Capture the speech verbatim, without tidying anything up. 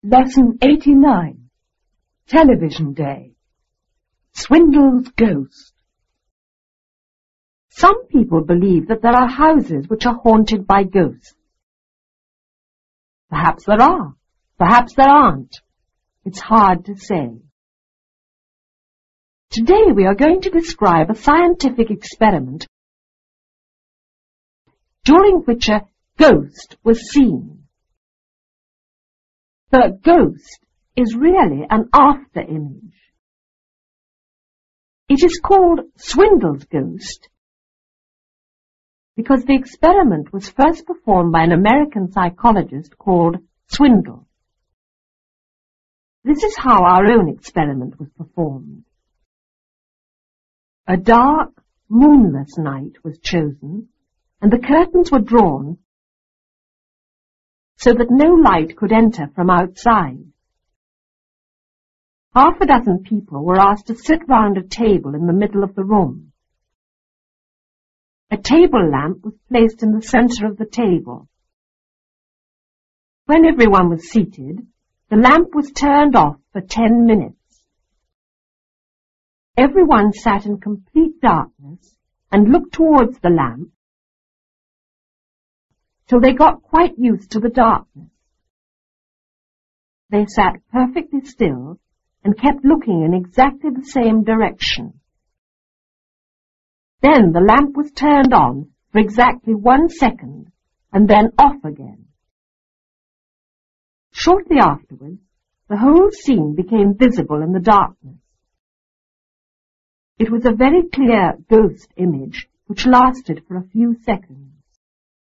Lesson eighty-nine. Television Day. Swindle's Ghost. Some people believe that there are houses which are haunted by ghosts. Perhaps there are. Perhaps there aren't. It's hard to say. Today we are going to describe a scientific experiment during which a ghost was seen. The ghost is really an after-image. It is called Swindle's ghost because the experiment was first performed by an American psychologist called Swindle. This is how our own experiment was performed. A dark, moonless night was chosen, and the curtains were drawn so that no light could enter from outside. Half a dozen people were asked to sit round a table in the middle of the room. A table lamp was placed in the centre of the table. When everyone was seated, the lamp was turned off for ten minutes. Everyone sat in complete darkness and looked towards the lamp till they got quite used to the darkness. They sat perfectly still and kept looking in exactly the same direction. Then the lamp was turned on for exactly one second and then off again. Shortly afterwards, the whole scene became visible in the darkness. It was a very clear ghost image which lasted for a few seconds.